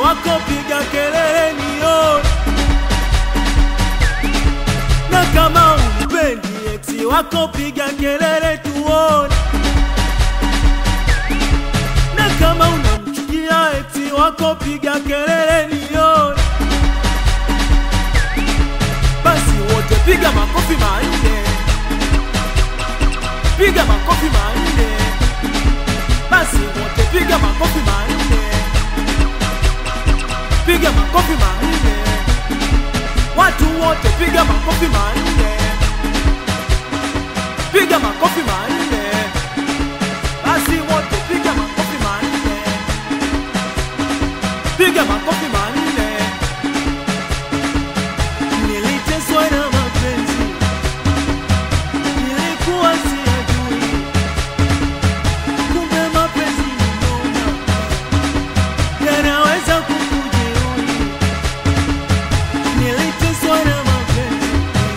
wako piga kelele nione. Na kama umpendi ex wako piga kelele tuone. Na kama unamchukia ex wako piga kelele nione. Basi wote piga makofi manne. Piga makofi manne. Basi wote piga makofi manne. Piga makofi manne. Watu wote piga makofi manne. Piga makofi manne. Basi wote piga makofi manne. Piga makofi manne. Niliteswa na mapenzi, nilikuwa siyajui. Kumbe mapenzi ni noma, yanaweza kukujeruhi. Niliteswa na mapenzi,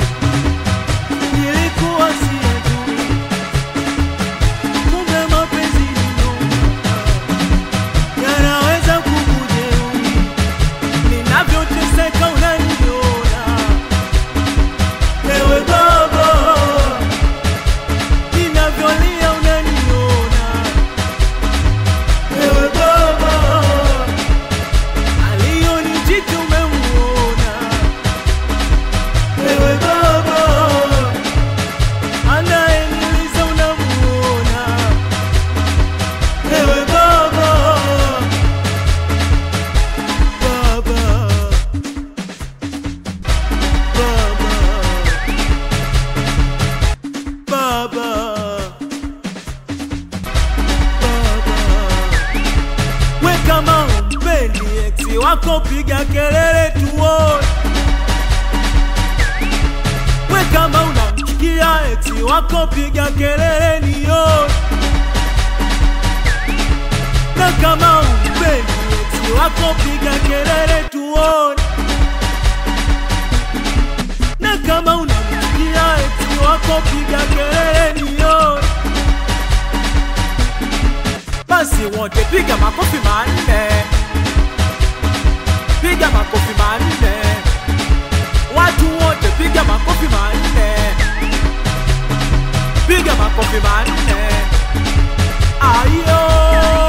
nilikuwa siyajui. Kumbe mapenzi ni noma, yanaweza kukujeruhi. Ninavyoteseka unaniona, ewe baba. Ninavyolia unaniona, ewe baba. Aliyonichiti umemuona, ewe baba. Anayeniliza unamuona, ewe baba. Baba, baba, baba, we kama umpendi ex wako piga kelele tuone. We kama unamchukia ex wako piga kelele nione. Na kama umpendi ex wako piga kelele tuone. Na kama unamchukia ex wako piga kelele nione. Basi wote piga makofi manne. Piga makofi manne. Watu wote piga makofi manne. Piga makofi manne. Ayo.